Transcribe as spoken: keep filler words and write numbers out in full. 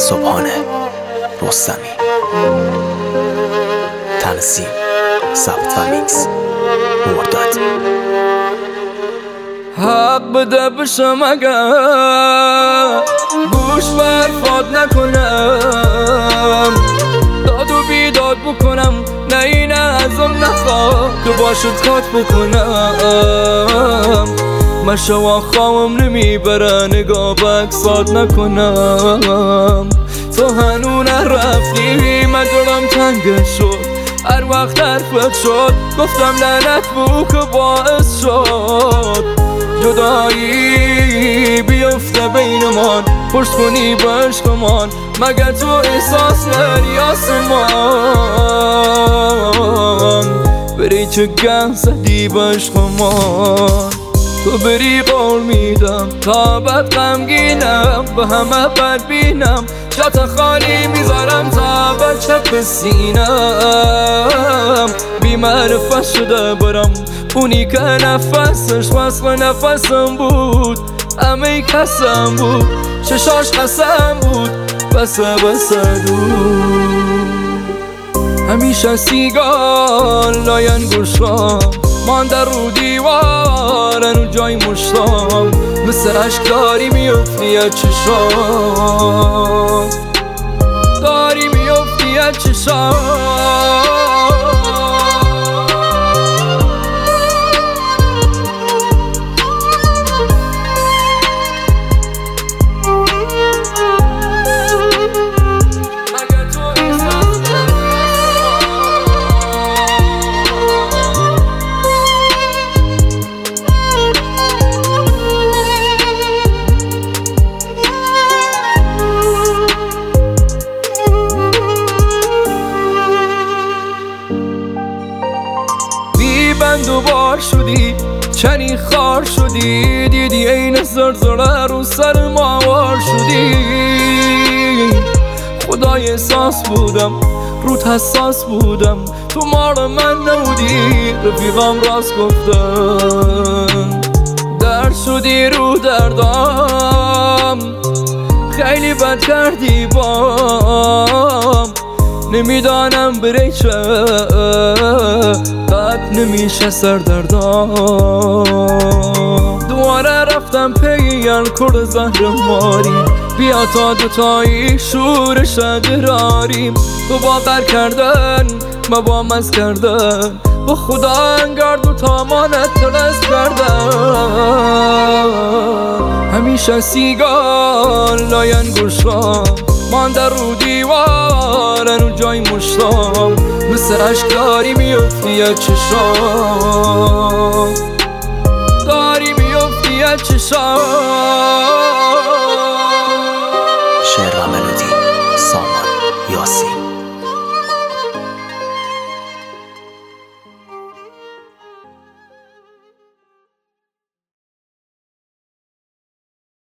صبحانه رستمی. تنظیم ثبت و میکس مرداد. حق بده بشم اگر گوش برفاد نکنم، داد و بیداد بکنم، نه این ازم نخواه که باشد کات بکنم. مشوا خواهم نمیبره نگاه بکسات نکنم. تو هنو نرفتی من دلم تنگ شد، هر وقت حرفت شد گفتم لعنت بو که باعث شد جدایی بیفته بینمان. پرس کنی بشکمان مگه تو احساس نری آسمان، بری چه گه زدی بشکمان. تو بری قول میدم تا بد غمگینم، به همه بد بینم، جات خالی میذارم تا بچه بسینم. بی معرفت شده برم اونی که نفسش وصل نفسم بود، همه کسم بود، چشاش قسم بود، بسه بسه دود. همیشه سیگال لاین گوشام مانده رو دیوارن و جای مشتام، مثل عشق داری میفتی از چشام، داری میفتی از چشام. بند و بار شدی چنی خار شدی، دیدی این زرزره رو سر ماوار شدی. خدای احساس بودم روت حساس بودم، تو مار من نبودی رفیقم راست گفتم. درد شدی رو دردام خیلی بد کردی بام، نمیدانم بری چه قد نمیشه سردردام. دوباره رفتم پی الکل زهر ماری، بیا تا دوتایی شورش دراریم. تو باور کردن ما با مز کردن، با خدا انگار دوتا مانت تلز کردن. همیشه سیگال لاین گوشام مانده رو دیوارن و جای مشتام، مثل عشق داری میفتی از چشام، داری میفتی از چشام.